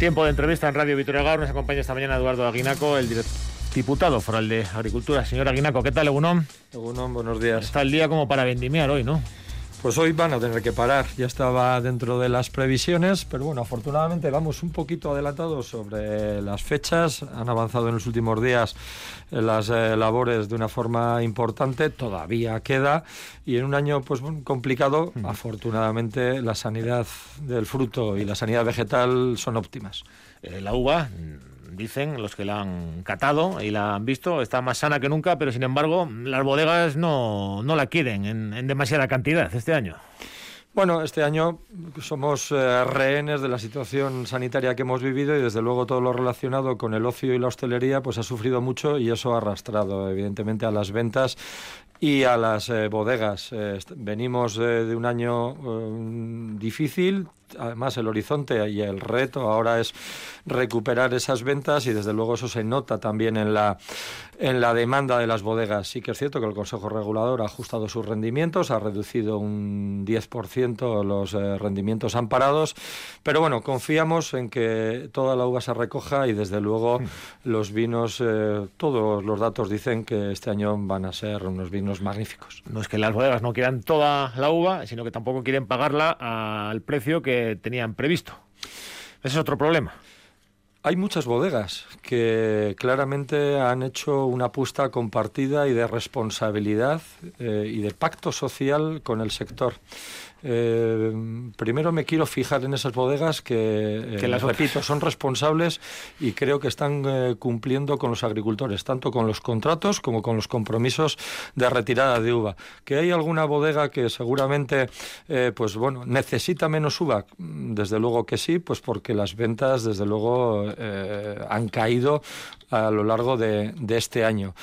Tiempo de entrevista en Radio Vitoria Gaur. Nos acompaña esta mañana Eduardo Aguinaco, el diputado foral de Agricultura. Señor Aguinaco, ¿qué tal, Egunon? Egunon, buenos días. Está el día como para vendimiar hoy, ¿no? Pues hoy van a tener que parar, ya estaba dentro de las previsiones, pero bueno, afortunadamente vamos un poquito adelantados sobre las fechas, han avanzado en los últimos días las labores de una forma importante, todavía queda, y en un año pues complicado, afortunadamente la sanidad del fruto y la sanidad vegetal son óptimas. La uva, dicen los que la han catado y la han visto, está más sana que nunca, pero sin embargo las bodegas no la quieren en demasiada cantidad este año. Bueno, este año somos rehenes de la situación sanitaria que hemos vivido y desde luego todo lo relacionado con el ocio y la hostelería pues ha sufrido mucho y eso ha arrastrado evidentemente a las ventas y a las bodegas. Venimos de un año difícil. Además, el horizonte y el reto ahora es recuperar esas ventas y desde luego eso se nota también en la demanda de las bodegas. Sí que es cierto que el Consejo Regulador ha ajustado sus rendimientos, ha reducido un 10% los rendimientos amparados, pero bueno, confiamos en que toda la uva se recoja y desde luego los vinos, todos los datos dicen que este año van a ser unos vinos magníficos. No es que las bodegas no quieran toda la uva, sino que tampoco quieren pagarla al precio que tenían previsto. Ese es otro problema. Hay muchas bodegas que claramente han hecho una apuesta compartida y de responsabilidad y de pacto social con el sector. Primero me quiero fijar en esas bodegas que repito, son responsables y creo que están cumpliendo con los agricultores, tanto con los contratos como con los compromisos de retirada de uva. Que hay alguna bodega que seguramente pues bueno, necesita menos uva, desde luego que sí, pues porque las ventas desde luego han caído a lo largo de este año.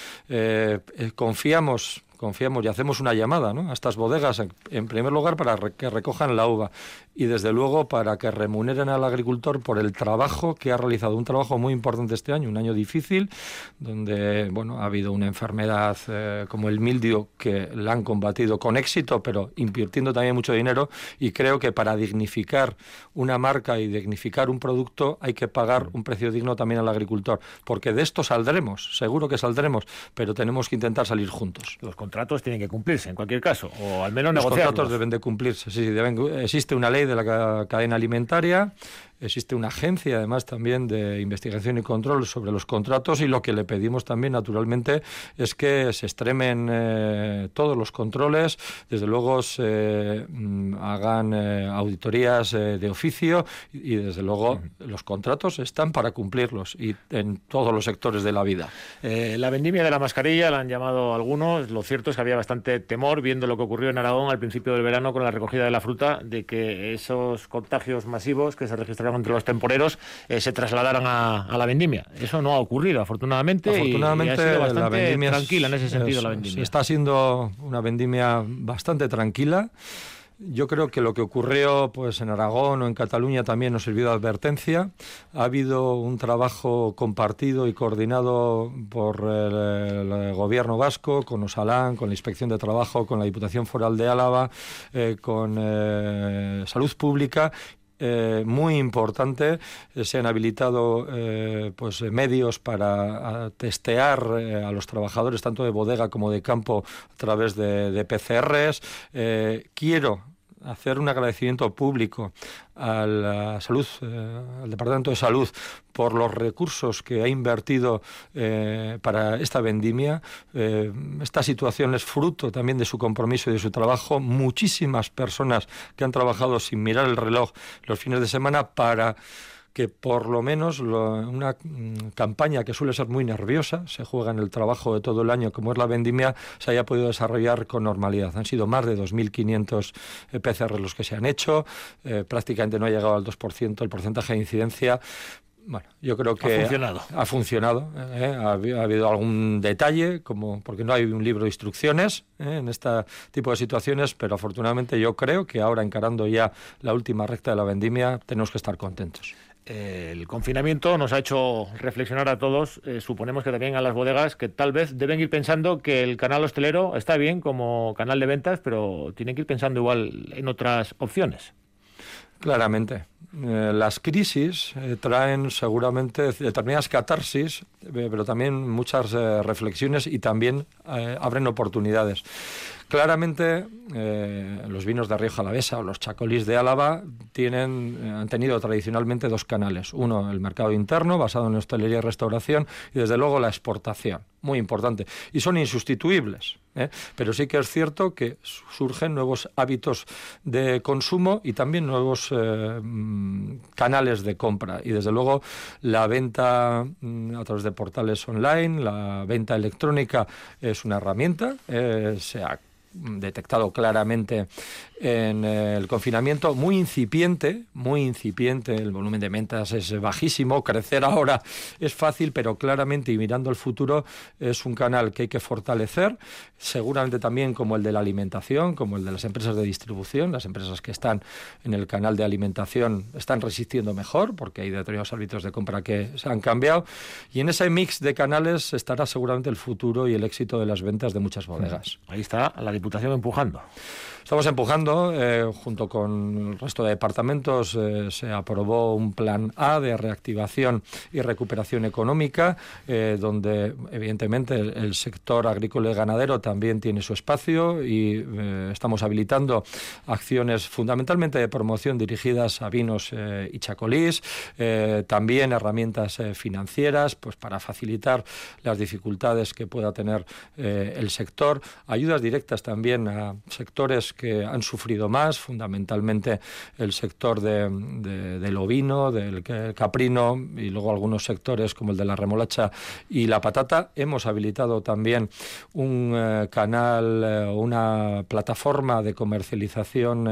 Confiamos y hacemos una llamada, ¿no?, a estas bodegas, en primer lugar, para que recojan la uva y, desde luego, para que remuneren al agricultor por el trabajo que ha realizado. Un trabajo muy importante este año, un año difícil, donde bueno, ha habido una enfermedad como el mildio que la han combatido con éxito, pero invirtiendo también mucho dinero, y creo que para dignificar una marca y dignificar un producto hay que pagar un precio digno también al agricultor, porque de esto saldremos, seguro que saldremos, pero tenemos que intentar salir juntos. Los contratos tienen que cumplirse en cualquier caso, o al menos negociarlos. Los contratos deben de cumplirse, sí, existe una ley de la cadena alimentaria, existe una agencia además también de investigación y control sobre los contratos, y lo que le pedimos también naturalmente es que se extremen todos los controles, desde luego se hagan auditorías de oficio y desde luego los contratos están para cumplirlos y en todos los sectores de la vida. La vendimia de la mascarilla la han llamado algunos. Lo cierto es que había bastante temor, viendo lo que ocurrió en Aragón al principio del verano con la recogida de la fruta, de que esos contagios masivos que se registraron entre los temporeros se trasladaran a la vendimia. Eso no ha ocurrido, afortunadamente y ha sido bastante la vendimia tranquila en ese sentido. La vendimia está siendo una vendimia bastante tranquila. Yo creo que lo que ocurrió pues en Aragón o en Cataluña también nos sirvió de advertencia. Ha habido un trabajo compartido y coordinado por el gobierno vasco, con Osalan, con la Inspección de Trabajo, con la Diputación Foral de Álava, con Salud Pública. Muy importante, se han habilitado pues medios para testear a los trabajadores tanto de bodega como de campo a través de PCRs. Quiero hacer un agradecimiento público a la salud, al Departamento de Salud, por los recursos que ha invertido para esta vendimia. Esta situación es fruto también de su compromiso y de su trabajo. Muchísimas personas que han trabajado sin mirar el reloj los fines de semana para que por lo menos una campaña que suele ser muy nerviosa, se juega en el trabajo de todo el año, como es la vendimia, se haya podido desarrollar con normalidad. Han sido más de 2.500 PCR los que se han hecho, prácticamente no ha llegado al 2% el porcentaje de incidencia. Bueno, yo creo que ha funcionado. Ha habido algún detalle, como porque no hay un libro de instrucciones en este tipo de situaciones, pero afortunadamente yo creo que ahora, encarando ya la última recta de la vendimia, tenemos que estar contentos. El confinamiento nos ha hecho reflexionar a todos, suponemos que también a las bodegas, que tal vez deben ir pensando que el canal hostelero está bien como canal de ventas, pero tienen que ir pensando igual en otras opciones. Claramente. las crisis traen seguramente determinadas catarsis, pero también muchas reflexiones y también abren oportunidades. Claramente, los vinos de Rioja Alavesa o los chacolís de Álava han tenido tradicionalmente dos canales. Uno, el mercado interno, basado en hostelería y restauración, y desde luego la exportación, muy importante. Y son insustituibles, pero sí que es cierto que surgen nuevos hábitos de consumo y también nuevos canales de compra. Y desde luego la venta a través de portales online, la venta electrónica es una herramienta, se ha detectado claramente en el confinamiento, muy incipiente, el volumen de ventas es bajísimo, crecer ahora es fácil, pero claramente y mirando al futuro es un canal que hay que fortalecer, seguramente también como el de la alimentación, como el de las empresas de distribución. Las empresas que están en el canal de alimentación están resistiendo mejor porque hay determinados hábitos de compra que se han cambiado, y en ese mix de canales estará seguramente el futuro y el éxito de las ventas de muchas bodegas. Ahí está la Diputación empujando. Estamos empujando, junto con el resto de departamentos, se aprobó un plan A de reactivación y recuperación económica, donde evidentemente el sector agrícola y ganadero también tiene su espacio, y estamos habilitando acciones fundamentalmente de promoción dirigidas a vinos y chacolís, también herramientas financieras pues para facilitar las dificultades que pueda tener el sector, ayudas directas también a sectores que han sufrido más, fundamentalmente el sector del ovino, del caprino, y luego algunos sectores como el de la remolacha y la patata. Hemos habilitado también un canal, una plataforma de comercialización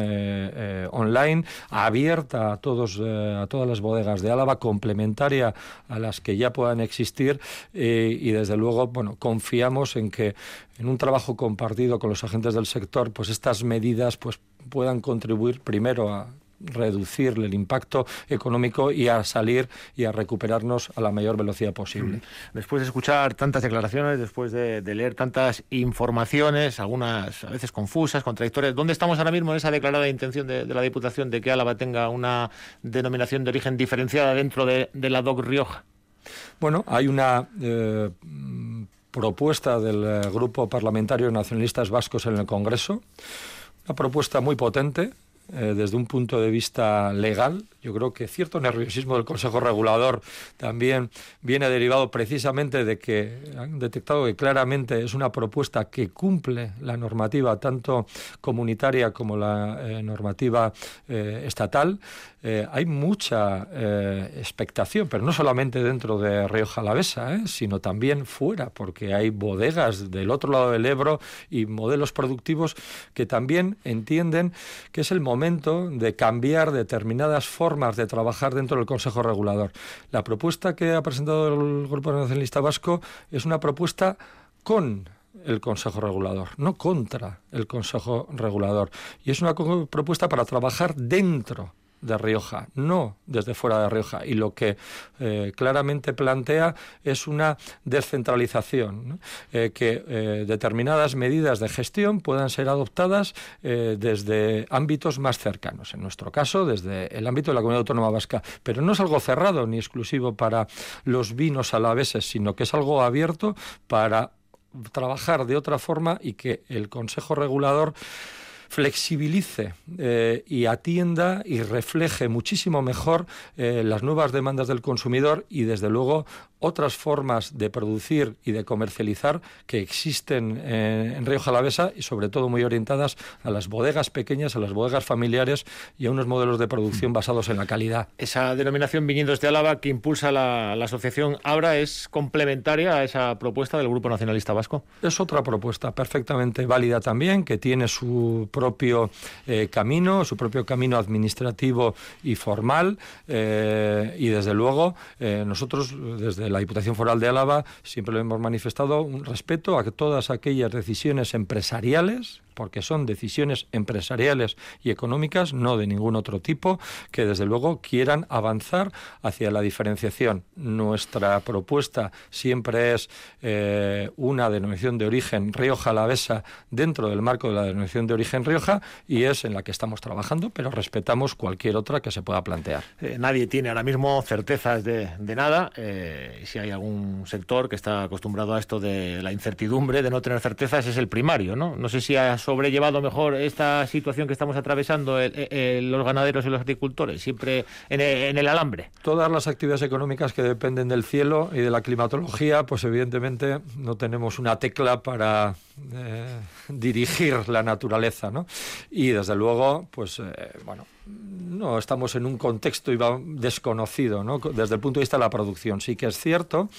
online abierta a todas las bodegas de Álava, complementaria a las que ya puedan existir, y desde luego, confiamos en que en un trabajo compartido con los agentes del sector, pues estas medidas pues puedan contribuir primero a reducir el impacto económico y a salir y a recuperarnos a la mayor velocidad posible. Después de escuchar tantas declaraciones, después de leer tantas informaciones, algunas a veces confusas, contradictorias, ¿dónde estamos ahora mismo en esa declarada intención de la Diputación de que Álava tenga una denominación de origen diferenciada dentro de la DOC Rioja? Bueno, hay una propuesta del Grupo Parlamentario Nacionalistas Vascos en el Congreso, una propuesta muy potente desde un punto de vista legal. Yo creo que cierto nerviosismo del Consejo Regulador también viene derivado precisamente de que han detectado que claramente es una propuesta que cumple la normativa tanto comunitaria como la normativa estatal. Hay mucha expectación, pero no solamente dentro de Rioja Alavesa, sino también fuera, porque hay bodegas del otro lado del Ebro y modelos productivos que también entienden que es el momento de cambiar determinadas formas de trabajar dentro del Consejo Regulador. La propuesta que ha presentado el Grupo Nacionalista Vasco es una propuesta con el Consejo Regulador, no contra el Consejo Regulador. Y es una propuesta para trabajar dentro de Rioja, no desde fuera de Rioja, y lo que claramente plantea es una descentralización, ¿no? Que determinadas medidas de gestión puedan ser adoptadas desde ámbitos más cercanos, en nuestro caso desde el ámbito de la Comunidad Autónoma Vasca, pero no es algo cerrado ni exclusivo para los vinos alaveses, sino que es algo abierto para trabajar de otra forma y que el Consejo Regulador flexibilice y atienda y refleje muchísimo mejor las nuevas demandas del consumidor y, desde luego, otras formas de producir y de comercializar que existen en Rioja Alavesa, y sobre todo muy orientadas a las bodegas pequeñas, a las bodegas familiares y a unos modelos de producción basados en la calidad. Esa denominación Viñedos de Álava que impulsa la asociación Abra es complementaria a esa propuesta del Grupo Nacionalista Vasco. Es otra propuesta perfectamente válida también, que tiene su propio camino administrativo y formal, y desde luego nosotros desde la Diputación Foral de Álava siempre le hemos manifestado un respeto a todas aquellas decisiones empresariales porque son decisiones empresariales y económicas, no de ningún otro tipo, que desde luego quieran avanzar hacia la diferenciación. Nuestra propuesta siempre es una denominación de origen Rioja Alavesa dentro del marco de la denominación de origen Rioja, y es en la que estamos trabajando, pero respetamos cualquier otra que se pueda plantear. Nadie tiene ahora mismo certezas de nada. Si hay algún sector que está acostumbrado a esto de la incertidumbre, de no tener certezas, es el primario, ¿no? No sé si ha sobrellevado mejor esta situación que estamos atravesando los ganaderos y los agricultores, siempre en el alambre. Todas las actividades económicas que dependen del cielo y de la climatología, pues evidentemente no tenemos una tecla para dirigir la naturaleza, ¿no? Y desde luego, pues no estamos en un contexto desconocido, ¿no? Desde el punto de vista de la producción. Sí que es cierto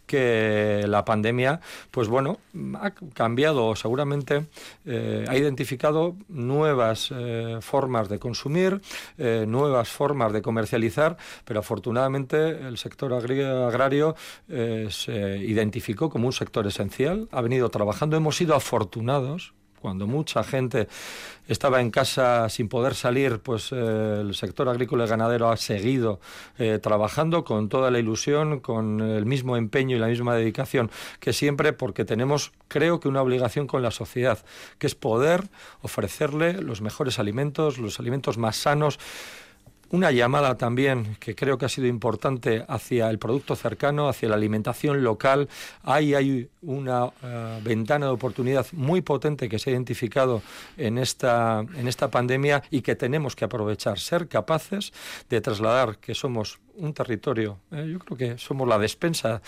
que la pandemia, pues bueno, ha cambiado, seguramente ha identificado nuevas formas de consumir, nuevas formas de comercializar, pero afortunadamente el sector agrario se identificó como un sector esencial, ha venido trabajando, hemos sido afortunados. Cuando mucha gente estaba en casa sin poder salir, pues el sector agrícola y ganadero ha seguido trabajando con toda la ilusión, con el mismo empeño y la misma dedicación que siempre, porque tenemos, creo que, una obligación con la sociedad, que es poder ofrecerle los mejores alimentos, los alimentos más sanos. Una llamada también, que creo que ha sido importante, hacia el producto cercano, hacia la alimentación local. Ahí hay una ventana de oportunidad muy potente que se ha identificado en esta pandemia y que tenemos que aprovechar, ser capaces de trasladar que somos un territorio, yo creo que somos la despensa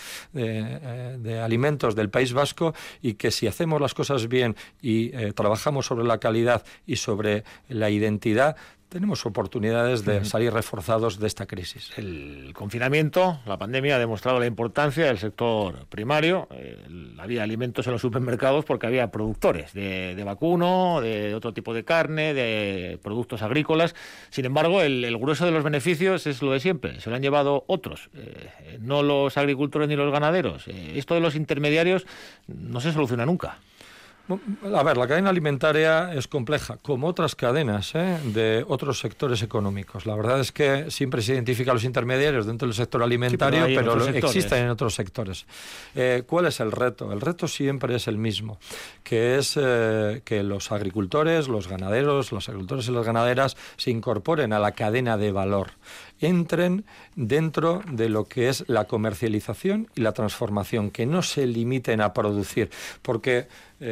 de alimentos del País Vasco, y que si hacemos las cosas bien y trabajamos sobre la calidad y sobre la identidad, tenemos oportunidades de salir reforzados de esta crisis. El confinamiento, la pandemia, ha demostrado la importancia del sector primario. Había alimentos en los supermercados porque había productores de vacuno, de otro tipo de carne, de productos agrícolas. Sin embargo, el grueso de los beneficios es lo de siempre. Se lo han llevado otros, no los agricultores ni los ganaderos. Esto de los intermediarios no se soluciona nunca. A ver, la cadena alimentaria es compleja, como otras cadenas de otros sectores económicos. La verdad es que siempre se identifican los intermediarios dentro del sector alimentario, sí, pero existen en otros sectores. ¿Cuál es el reto? El reto siempre es el mismo, que es que los agricultores, los ganaderos, los agricultores y las ganaderas se incorporen a la cadena de valor, entren dentro de lo que es la comercialización y la transformación, que no se limiten a producir, porque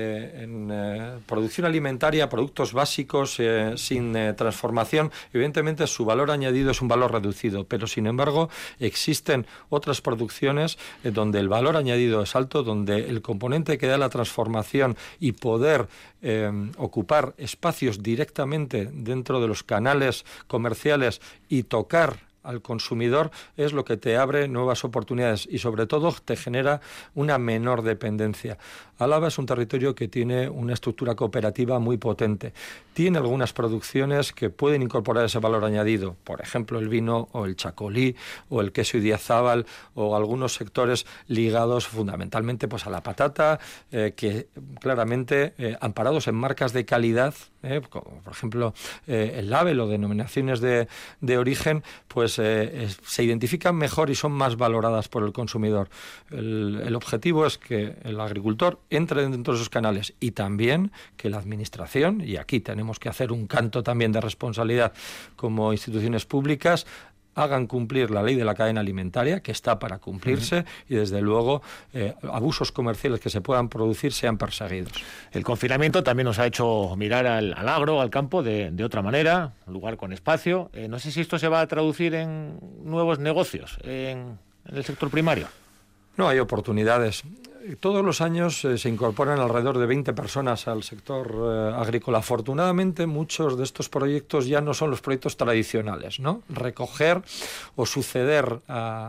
en producción alimentaria, productos básicos sin transformación, evidentemente su valor añadido es un valor reducido, pero sin embargo existen otras producciones donde el valor añadido es alto, donde el componente que da la transformación y poder ocupar espacios directamente dentro de los canales comerciales y tocar al consumidor es lo que te abre nuevas oportunidades y sobre todo te genera una menor dependencia. Álava es un territorio que tiene una estructura cooperativa muy potente. Tiene algunas producciones que pueden incorporar ese valor añadido, por ejemplo el vino o el chacolí o el queso idiazábal o algunos sectores ligados fundamentalmente pues a la patata, que claramente amparados en marcas de calidad, como por ejemplo el label o denominaciones de origen, pues se identifican mejor y son más valoradas por el consumidor. El objetivo es que el agricultor entre dentro de esos canales y también que la administración, y aquí tenemos que hacer un canto también de responsabilidad como instituciones públicas, hagan cumplir la ley de la cadena alimentaria, que está para cumplirse, y desde luego abusos comerciales que se puedan producir sean perseguidos. El confinamiento también nos ha hecho mirar al agro, al campo, de otra manera, un lugar con espacio. No sé si esto se va a traducir en nuevos negocios en el sector primario. No, hay oportunidades. Todos los años se incorporan alrededor de 20 personas al sector agrícola. Afortunadamente, muchos de estos proyectos ya no son los proyectos tradicionales, ¿no? Recoger o suceder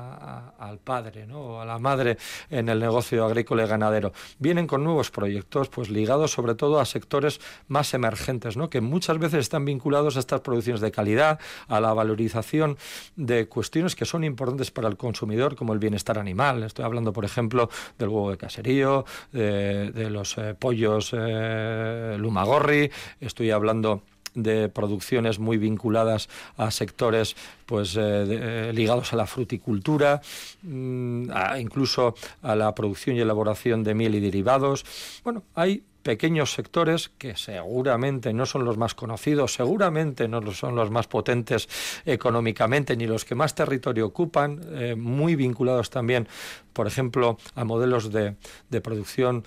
al padre, ¿no? O a la madre en el negocio agrícola y ganadero. Vienen con nuevos proyectos, pues ligados sobre todo a sectores más emergentes, ¿no? Que muchas veces están vinculados a estas producciones de calidad, a la valorización de cuestiones que son importantes para el consumidor, como el bienestar animal. Estoy hablando, por ejemplo, del huevo de caserío, de los pollos Lumagorri, estoy hablando de producciones muy vinculadas a sectores pues ligados a la fruticultura, incluso a la producción y elaboración de miel y derivados. Bueno, hay pequeños sectores que seguramente no son los más conocidos, seguramente no son los más potentes económicamente, ni los que más territorio ocupan, muy vinculados también, por ejemplo, a modelos de producción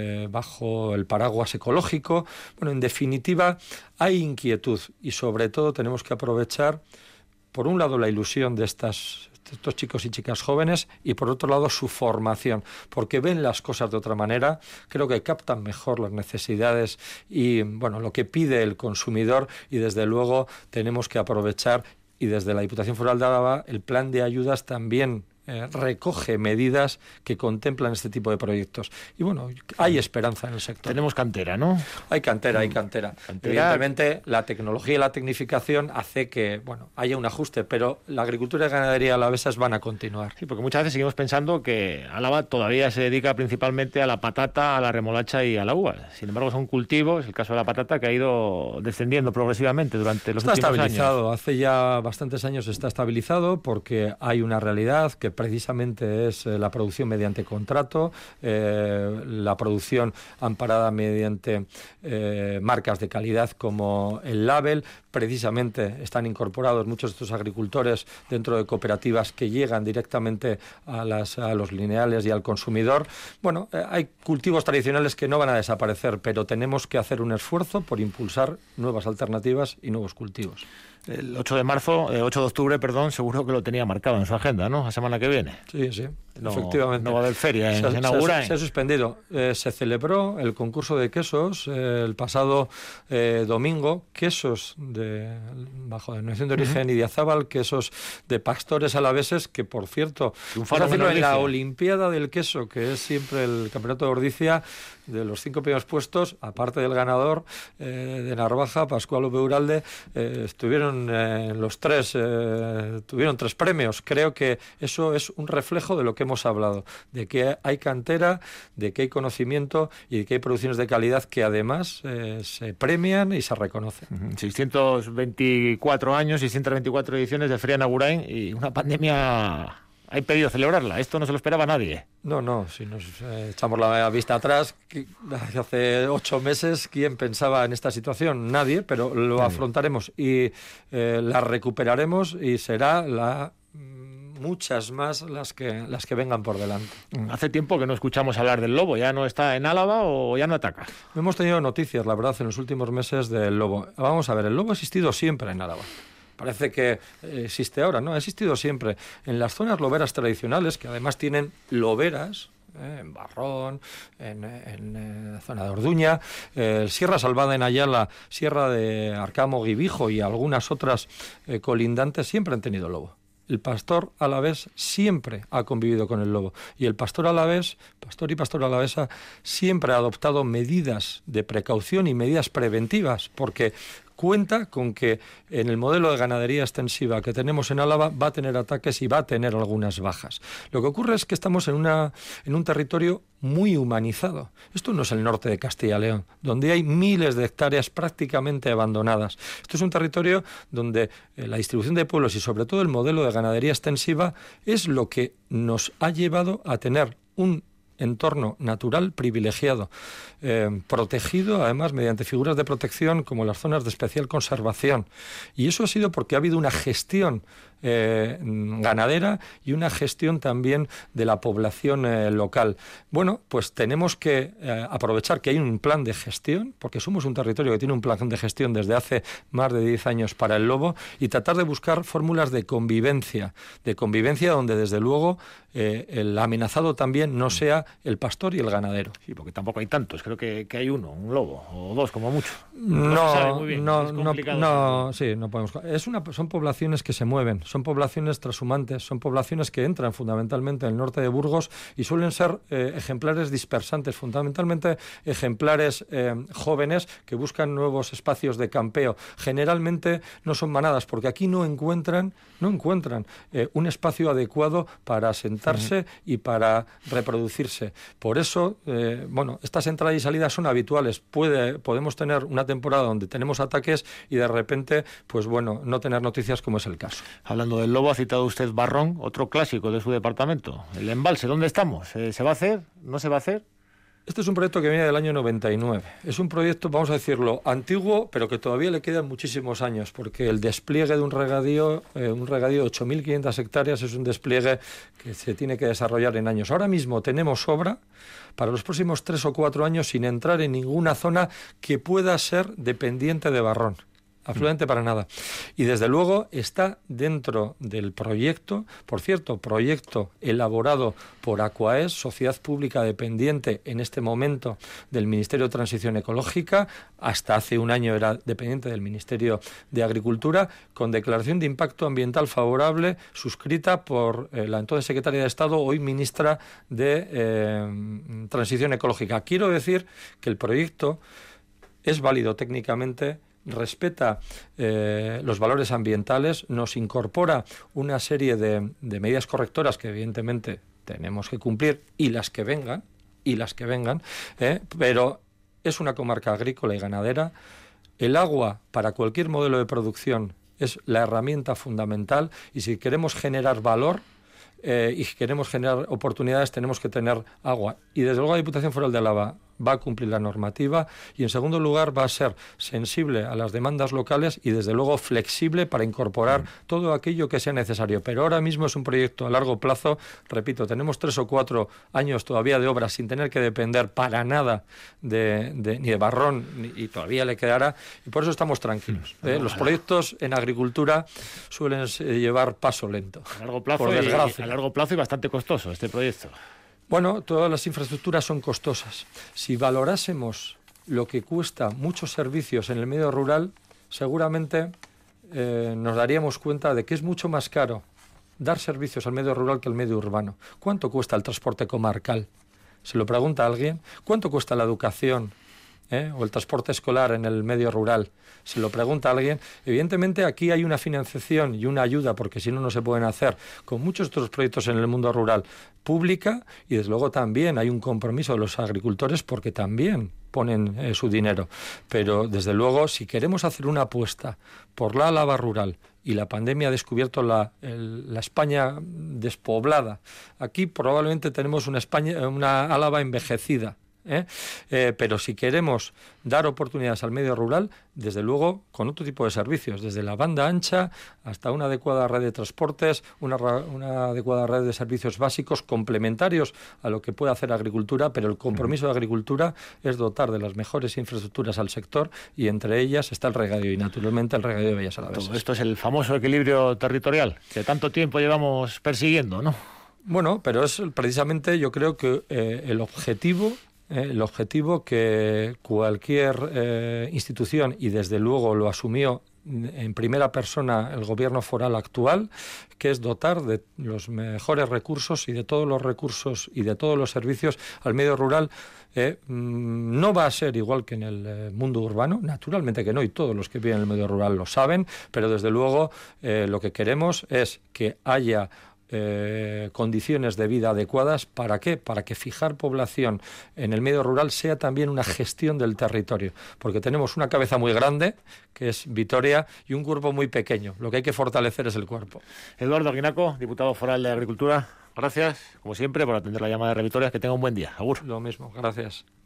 bajo el paraguas ecológico. Bueno, en definitiva, hay inquietud y sobre todo tenemos que aprovechar, por un lado, la ilusión de estos chicos y chicas jóvenes y por otro lado su formación, porque ven las cosas de otra manera, creo que captan mejor las necesidades y bueno, lo que pide el consumidor, y desde luego tenemos que aprovechar, y desde la Diputación Foral de Álava el plan de ayudas también recoge medidas que contemplan este tipo de proyectos. Y bueno, hay esperanza en el sector. Tenemos cantera, ¿no? Hay cantera. Evidentemente, la tecnología y la tecnificación hace que, bueno, haya un ajuste, pero la agricultura y ganadería alavesas van a continuar. Sí, porque muchas veces seguimos pensando que Álava todavía se dedica principalmente a la patata, a la remolacha y a la uva. Sin embargo, son cultivos, el caso de la patata, que ha ido descendiendo progresivamente durante los últimos años. Está estabilizado. Hace ya bastantes años está estabilizado porque hay una realidad que precisamente es la producción mediante contrato, la producción amparada mediante marcas de calidad como el label. Precisamente están incorporados muchos de estos agricultores dentro de cooperativas que llegan directamente a los lineales y al consumidor. Bueno, hay cultivos tradicionales que no van a desaparecer, pero tenemos que hacer un esfuerzo por impulsar nuevas alternativas y nuevos cultivos. El 8 de octubre, seguro que lo tenía marcado en su agenda, ¿no? La semana que viene. Sí, efectivamente. No va a haber feria, se inaugura. Se ha suspendido. Se celebró el concurso de quesos el pasado domingo, quesos bajo denominación de origen Idiazábal, quesos de pastores alaveses, que por cierto, en la Olimpiada del Queso, que es siempre el campeonato de Ordicia, de los 5 primeros puestos, aparte del ganador de Narvaja, Pascual Ubeuralde, tuvieron 3 premios. Creo que eso es un reflejo de lo que hemos hablado, de que hay cantera, de que hay conocimiento y de que hay producciones de calidad que además se premian y se reconocen. 624 años, 624 ediciones de Feria Nagurain y una pandemia ha impedido celebrarla. Esto no se lo esperaba nadie. No, si nos echamos la vista atrás, hace 8 meses, ¿quién pensaba en esta situación? Nadie, pero lo afrontaremos y la recuperaremos y será muchas más las que vengan por delante. Hace tiempo que no escuchamos hablar del lobo. ¿Ya no está en Álava o ya no ataca? Hemos tenido noticias, la verdad, en los últimos meses del lobo. Vamos a ver, el lobo ha existido siempre en Álava. Parece que existe ahora, ¿no? Ha existido siempre. En las zonas loberas tradicionales, que además tienen loberas, en Barrón, en la zona de Orduña, Sierra Salvada en Ayala, Sierra de Arcamo, Guibijo y algunas otras colindantes, siempre han tenido lobo. El pastor alavés siempre ha convivido con el lobo y el pastor y pastor alavesa siempre ha adoptado medidas de precaución y medidas preventivas, porque cuenta con que en el modelo de ganadería extensiva que tenemos en Álava va a tener ataques y va a tener algunas bajas. Lo que ocurre es que estamos en un territorio muy humanizado. Esto no es el norte de Castilla y León, donde hay miles de hectáreas prácticamente abandonadas. Esto es un territorio donde la distribución de pueblos y sobre todo el modelo de ganadería extensiva es lo que nos ha llevado a tener un entorno natural privilegiado, protegido además mediante figuras de protección como las zonas de especial conservación. Y eso ha sido porque ha habido una gestión ganadera y una gestión también de la población local. Bueno, pues tenemos que aprovechar que hay un plan de gestión, porque somos un territorio que tiene un plan de gestión desde hace más de 10 años para el lobo, y tratar de buscar fórmulas de convivencia donde desde luego el amenazado también no sea el pastor y el ganadero. Sí, porque tampoco hay tantos, creo que hay uno, un lobo, o 2 como mucho. No podemos. Son poblaciones que se mueven, son poblaciones trashumantes, son poblaciones que entran fundamentalmente en el norte de Burgos y suelen ser ejemplares dispersantes, fundamentalmente ejemplares jóvenes que buscan nuevos espacios de campeo. Generalmente no son manadas, porque aquí no encuentran un espacio adecuado para asentarse y para reproducirse. Por eso, estas entradas y salidas son habituales. Podemos tener una temporada donde tenemos ataques y de repente, no tener noticias, como es el caso. Hablando del lobo, ha citado usted Barrón, otro clásico de su departamento. El embalse, ¿dónde estamos? ¿Se va a hacer? ¿No se va a hacer? Este es un proyecto que viene del año 99. Es un proyecto, vamos a decirlo, antiguo, pero que todavía le quedan muchísimos años, porque el despliegue de un regadío de 8.500 hectáreas, es un despliegue que se tiene que desarrollar en años. Ahora mismo tenemos obra para los próximos 3 o 4 años sin entrar en ninguna zona que pueda ser dependiente de Barrón. Absolutamente para nada. Y desde luego está dentro del proyecto, por cierto, proyecto elaborado por Aquaes, sociedad pública dependiente en este momento del Ministerio de Transición Ecológica, hasta hace un año era dependiente del Ministerio de Agricultura, con declaración de impacto ambiental favorable suscrita por la entonces secretaria de Estado, hoy ministra de Transición Ecológica. Quiero decir que el proyecto es válido técnicamente, respeta los valores ambientales, nos incorpora una serie de medidas correctoras que evidentemente tenemos que cumplir y las que vengan, pero es una comarca agrícola y ganadera. El agua para cualquier modelo de producción es la herramienta fundamental, y si queremos generar valor y queremos generar oportunidades, tenemos que tener agua. Y desde luego la Diputación Foral de Álava va a cumplir la normativa, y en segundo lugar va a ser sensible a las demandas locales y desde luego flexible para incorporar todo aquello que sea necesario. Pero ahora mismo es un proyecto a largo plazo. Repito, tenemos 3 o 4 años todavía de obra sin tener que depender para nada ni de Barrón, y todavía le quedará, y por eso estamos tranquilos. Los proyectos en agricultura suelen llevar paso lento. A largo plazo, por desgracia. A largo plazo y bastante costoso este proyecto. Bueno, todas las infraestructuras son costosas. Si valorásemos lo que cuesta muchos servicios en el medio rural, seguramente nos daríamos cuenta de que es mucho más caro dar servicios al medio rural que al medio urbano. ¿Cuánto cuesta el transporte comarcal? ¿Se lo pregunta a alguien? ¿Cuánto cuesta la educación o el transporte escolar en el medio rural? Se lo pregunta a alguien. Evidentemente aquí hay una financiación y una ayuda, porque si no, no se pueden hacer, con muchos otros proyectos en el mundo rural, pública, y desde luego también hay un compromiso de los agricultores, porque también ponen su dinero. Pero desde luego, si queremos hacer una apuesta por la Álava rural, y la pandemia ha descubierto la España despoblada, aquí probablemente tenemos una Álava envejecida, pero si queremos dar oportunidades al medio rural, desde luego con otro tipo de servicios, desde la banda ancha hasta una adecuada red de transportes, una adecuada red de servicios básicos complementarios a lo que puede hacer agricultura, pero el compromiso de agricultura es dotar de las mejores infraestructuras al sector, y entre ellas está el regadío, y naturalmente el regadío de Bellas Alavesas. Todo esto es el famoso equilibrio territorial que tanto tiempo llevamos persiguiendo, ¿no? Bueno, pero es precisamente, yo creo que el objetivo que cualquier institución, y desde luego lo asumió en primera persona el gobierno foral actual, que es dotar de los mejores recursos y de todos los recursos y de todos los servicios al medio rural. No va a ser igual que en el mundo urbano, naturalmente que no, y todos los que viven en el medio rural lo saben, pero desde luego lo que queremos es que haya condiciones de vida adecuadas. ¿Para qué? Para que fijar población en el medio rural sea también una gestión del territorio, porque tenemos una cabeza muy grande, que es Vitoria, y un cuerpo muy pequeño. Lo que hay que fortalecer es el cuerpo. Eduardo Aguinaco, diputado foral de Agricultura, gracias, como siempre, por atender la llamada de Revitoria. Que tenga un buen día. Agur. Lo mismo, gracias.